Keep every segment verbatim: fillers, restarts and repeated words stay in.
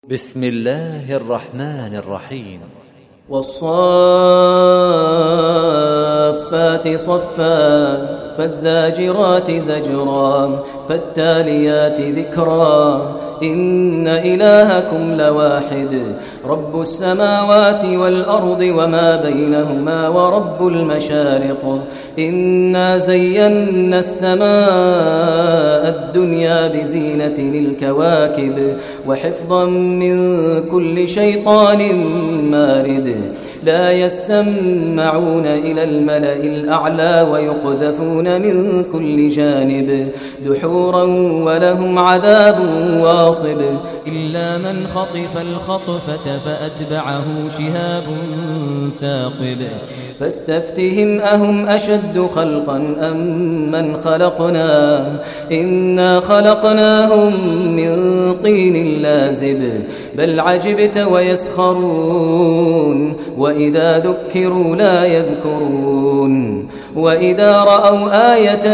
بسم الله الرحمن الرحيم. والصافات صفا فالزاجرات زجرا فالتاليات ذكرا إن إلهكم لواحد رب السماوات والأرض وما بينهما ورب المشارق إنا زينا السماء الدنيا بزينة الكواكب وحفظا من كل شيطان مارد لا يسمعون إلى الملأ الأعلى ويقذفون من كل جانب دحورا ولهم عذاب واصب إلا من خطف الخطفة فأتبعه شهاب ثاقب فاستفتهم أهم أشد خلقا أم من خلقنا إنا خلقناهم من طين لازب بل عجبت ويسخرون وإذا ذكروا لا يذكرون وإذا رأوا آية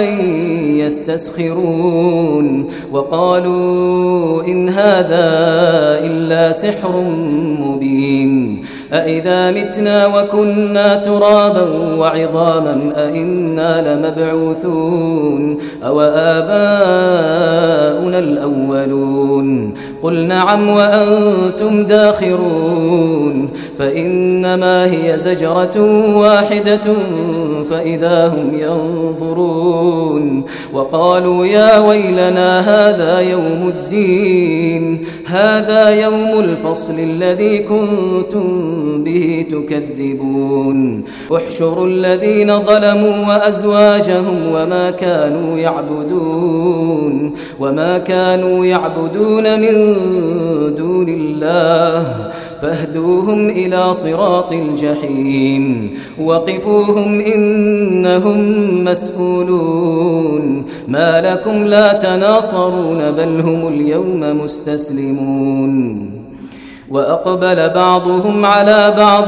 يستسخرون وقالوا إن هذا إلا سحر مبين أإذا متنا وكنا ترابا وعظاما أإنا لمبعوثون أو آباؤنا الأولون قل نعم وأنتم داخرون فإنما هي زجرة واحدة فإذا هم ينظرون وقالوا يا ويلنا هذا يوم الدين هذا يوم الفصل الذي كنتم به تكذبون احشروا الذين ظلموا وأزواجهم وما كانوا يعبدون وما كانوا يعبدون من دون الله فاهدوهم إلى صراط الجحيم وقفوهم إنهم مسؤولون ما لكم لا تناصرون بل هم اليوم مستسلمون وأقبل بعضهم على بعض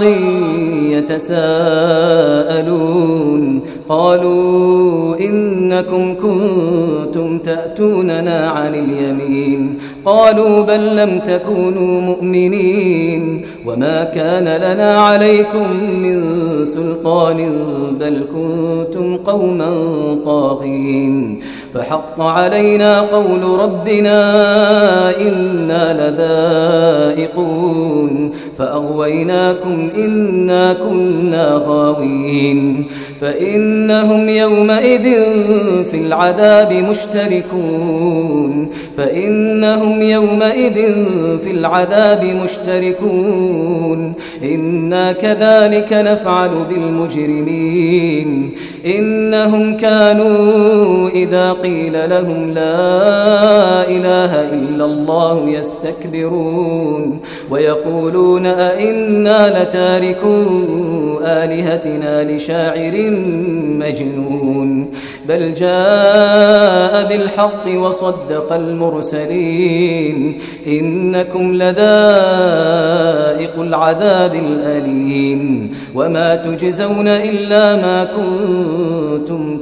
يتساءلون قالوا إنكم كنتم تأتوننا عن اليمين قالوا بل لم تكونوا مؤمنين وما كان لنا عليكم من سلطان بل كنتم قوما طاغين فحق علينا قول ربنا إنا لذائقون فأغويناكم إنا كنا غاوين فإنهم يومئذ في العذاب مشتركون فإنهم يومئذ في العذاب مشتركون إنا كذلك نفعل بالمجرمين إنهم كانوا إذا قيل لهم لا إله إلا الله يستكبرون ويقولون أئنا لتاركو آلهتنا لشاعر مجنون بل جاء بالحق وصدق المرسلين إنكم لذائق العذاب الأليم وما تجزون إلا ما كنتم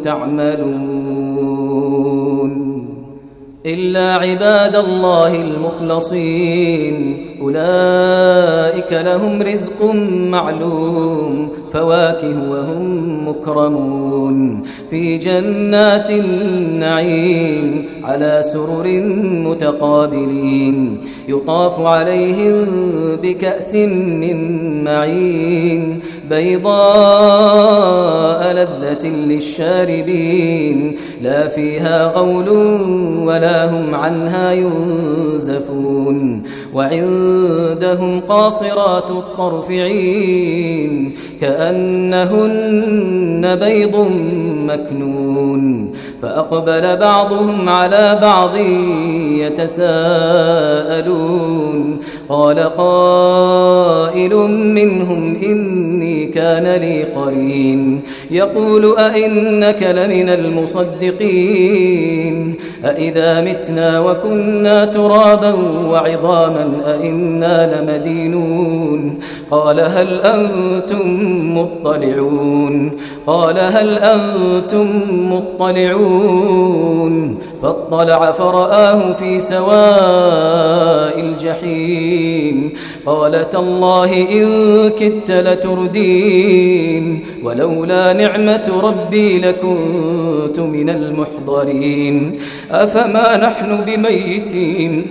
تعملون إلا عباد الله المخلصين أولئك لهم رزق معلوم فواكه وهم مكرمون في جنات النعيم على سرر متقابلين يطاف عليهم بكأس من معين بيضاء لذة للشاربين لا فيها غول ولا هم عنها ينزفون وعندهم قاصرات الطرف عين كأنهن بيض مكنون فأقبل بعضهم على بعض يتساءلون قال قائل منهم إني كان لي قرين يقول أئنك لمن المصدقين أئذا متنا وكنا ترابا وعظاما أئنا لمدينون قال هل أنتم مطلعون قال هل أنتم مطلعون فاطلع فرآه في سواء الجحيم قال تالله إن كدت لتردين ولولا نعمة ربي لكنت من المحضرين أفما نحن بميتين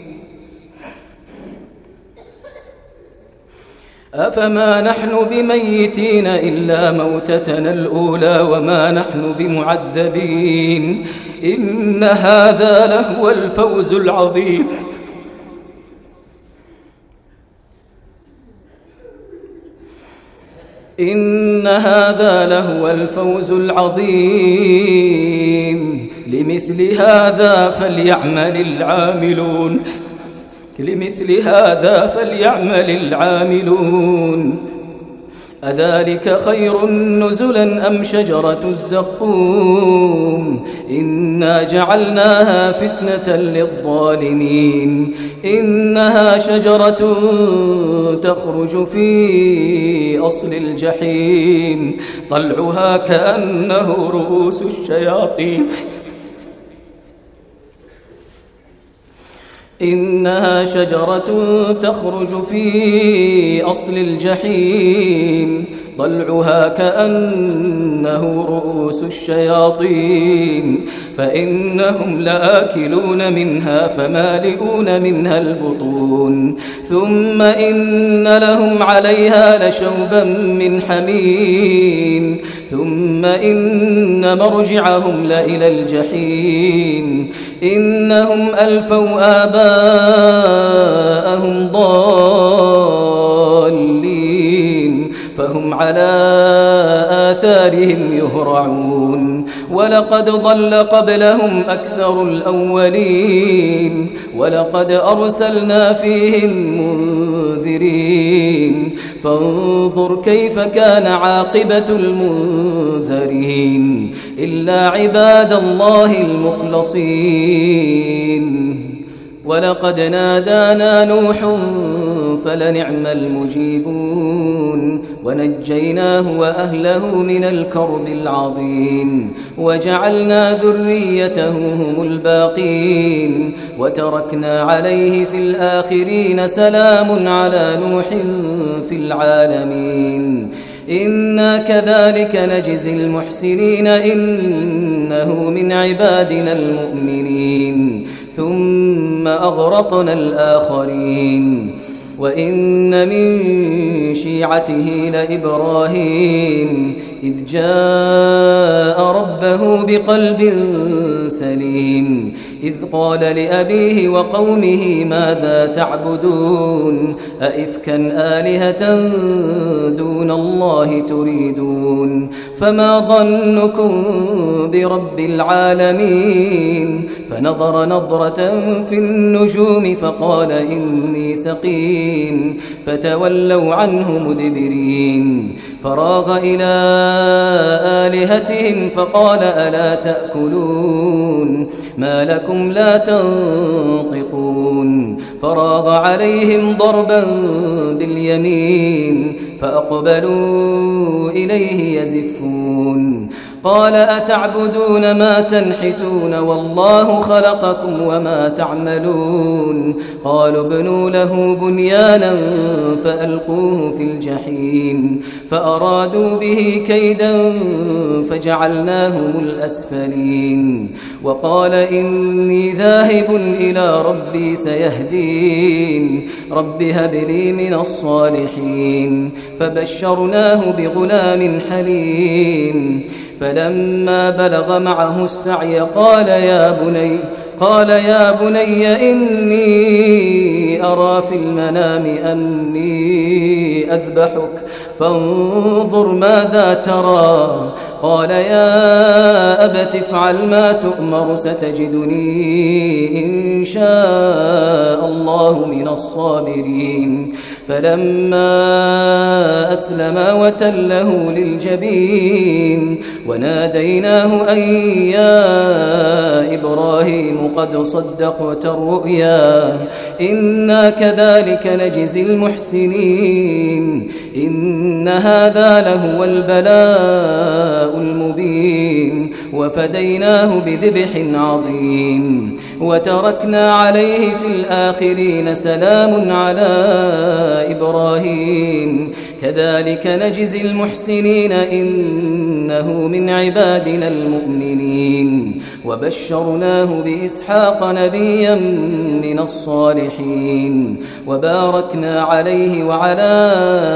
أفما نحن بميتين إلا موتتنا الأولى وما نحن بمعذبين إن هذا لهو الفوز العظيم إن هذا لهو الفوز العظيم لمثل هذا فليعمل العاملون لمثل هذا فليعمل العاملون أذلك خير نزلا أم شجرة الزقوم إنا جعلناها فتنة للظالمين إنها شجرة تخرج في أصل الجحيم طلعها كأنه رؤوس الشياطين إنها شجرة تخرج في أصل الجحيم ضلعها كأنه رؤوس الشياطين فإنهم لآكلون منها فمالئون منها البطون ثم إن لهم عليها لشوبا من حميم ثم إن مرجعهم لإلى الجحيم إنهم ألفوا آباءهم ضالين فهم على آثارهم يهرعون ولقد ضل قبلهم أكثر الأولين ولقد أرسلنا فيهم منذرين فانظر كيف كان عاقبة المنذرين إلا عباد الله المخلصين ولقد نادانا نوح فلنعم المجيبون ونجيناه وأهله من الكرب العظيم وجعلنا ذريته هم الباقين وتركنا عليه في الآخرين سلام على نوح في العالمين إنا كذلك نجزي المحسنين إنه من عبادنا المؤمنين ثم أغرقنا الآخرين وإن من شيعته لإبراهيم إذ جاء ربه بقلب سليم إذ قال لأبيه وقومه ماذا تعبدون أئفكا آلهة دون الله تريدون فما ظنكم برب العالمين فنظر نظرة في النجوم فقال إني سقيم فتولوا عنه مدبرين فراغ إلى آلهتهم فقال ألا تأكلون ما لكم لا تنطقون فراغ عليهم ضربا باليمين فأقبلوا إليه يزفون قال أتعبدون ما تنحتون والله خلقكم وما تعملون قالوا ابنوا له بنيانا فألقوه في الجحيم فأرادوا به كيدا فجعلناهم الأسفلين وقال إني ذاهب إلى ربي سيهدين رب هب لي من الصالحين فبشرناه بغلام حليم فلما بلغ معه السعي قال يا بني قال يا بني إني أرى في المنام أني أذبحك فانظر ماذا ترى قال يا أبت افعل ما تؤمر ستجدني إن شاء الله من الصابرين فلما أسلما وتله للجبين وناديناه أن يا إبراهيم قد صدقت الرؤيا إنا كذلك نجزي المحسنين إن هذا لهو البلاء المبين وفديناه بذبح عظيم وتركنا عليه في الآخرين سلام على إبراهيم كذلك نجزي المحسنين إنه من عبادنا المؤمنين وبشرناه بإسحاق نبيا من الصالحين وباركنا عليه وعلى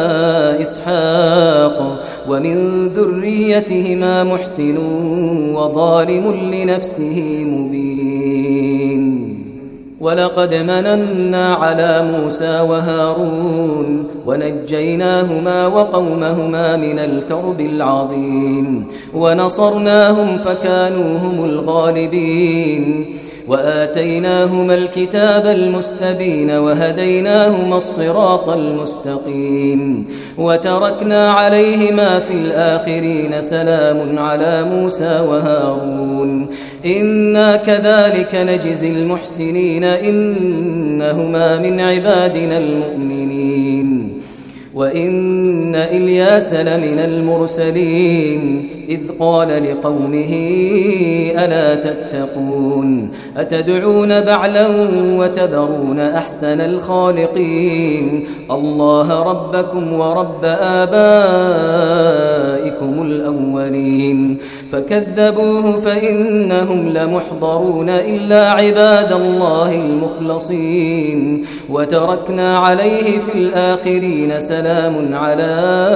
إسحاق ومن ذريتهما محسن وظالم لنفسه مبين ولقد مننا على موسى وهارون ونجيناهما وقومهما من الكرب العظيم ونصرناهم فكانوا هم الغالبين وآتيناهما الكتاب المستبين وهديناهما الصراط المستقيم وتركنا عليهما في الآخرين سلام على موسى وهارون إنا كذلك نجزي المحسنين إنهما من عبادنا المؤمنين وإن إلياس لمن المرسلين إذ قال لقومه ألا تتقون أتدعون بعلا وتذرون أحسن الخالقين الله ربكم ورب آبائكم الأولين فكذبوه فإنهم لمحضرون إلا عباد الله المخلصين وتركنا عليه في الآخرين سلام على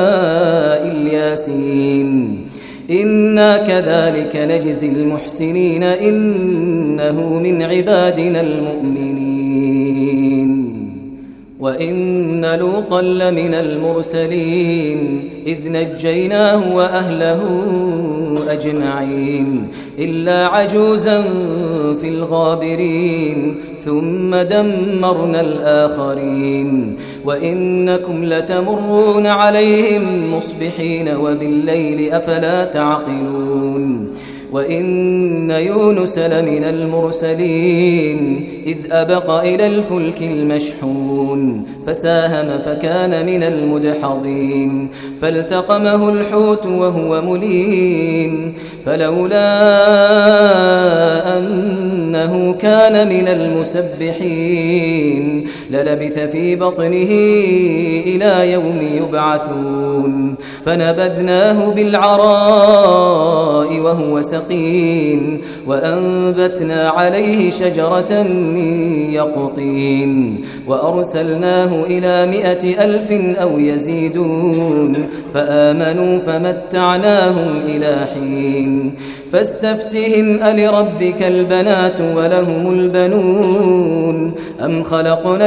الياسين إنا كذلك نجزي المحسنين إنه من عبادنا المؤمنين وإن لوطا لمن المرسلين إذ نجيناه وأهله أجمعين إلا عجوزا في الغابرين ثم دمرنا الآخرين وإنكم لتمرون عليهم مصبحين وبالليل أفلا تعقلون وإن يونس لمن المرسلين إذ أبق إلى الفلك المشحون فساهم فكان من المدحضين فالتقمه الحوت وهو مليم فلولا أنه كان من المسبحين للبث في بطنه إلى يوم يبعثون فنبذناه بالعراء وهو سقيم وأنبتنا عليه شجرة من يقطين وأرسلناه إلى مائة ألف أو يزيدون فآمنوا فمتعناهم إلى حين فاستفتهم ألربك البنات ولهم البنون أم خلقنا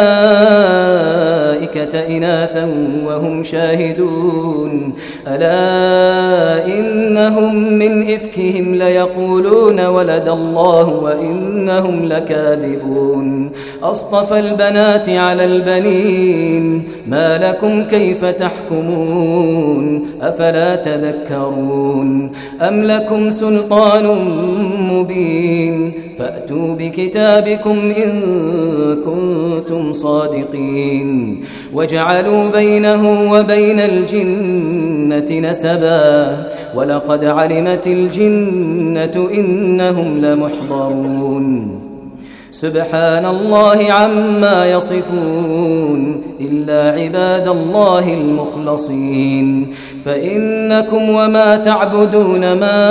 الملائكة إناثا وهم شاهدون ألا إنهم من إفكهم ليقولون ولد الله وإنهم لكاذبون أصطفى البنات على البنين ما لكم كيف تحكمون أفلا تذكرون أم لكم سلطان مبين فأتوا بكتابكم إن كنتم صادقين وجعلوا بينه وبين الجنة نسبا ولقد علمت الجنة إنهم لمحضرون سبحان الله عما يصفون إلا عباد الله المخلصين فإنكم وما تعبدون ما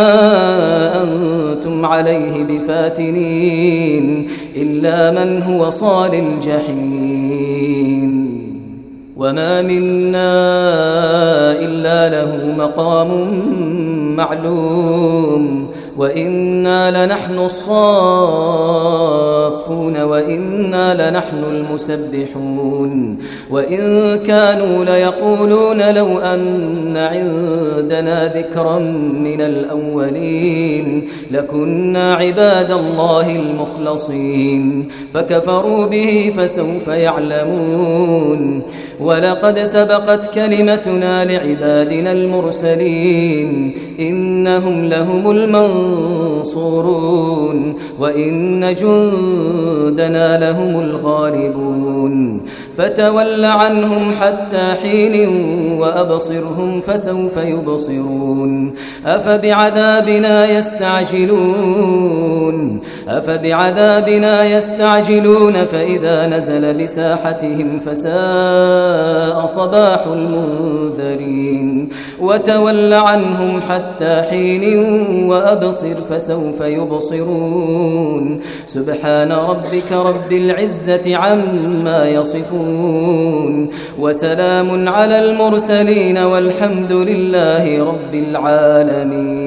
أنتم عليه بفاتنين إلا من هو صال الجحيم وما منا إلا له مقام معلوم وإنا لنحن الصافون وإنا لنحن المسبحون وإن كانوا ليقولون لو أن عندنا ذكرا من الأولين لكنا عباد الله المخلصين فكفروا به فسوف يعلمون ولقد سبقت كلمتنا لعبادنا المرسلين إنهم لهم المنصورون وإن جندنا لهم الغالبون يستعجلون فتول عنهم حتى حين وأبصرهم فسوف يبصرون أفبعذابنا يستعجلون أفبعذابنا يستعجلون فإذا نزل بساحتهم فساء صباح المنذرين وتول عنهم حتى حين وأبصر فسوف يبصرون سبحان ربك رب العزة عما يصفون وسلام على المرسلين والحمد لله رب العالمين.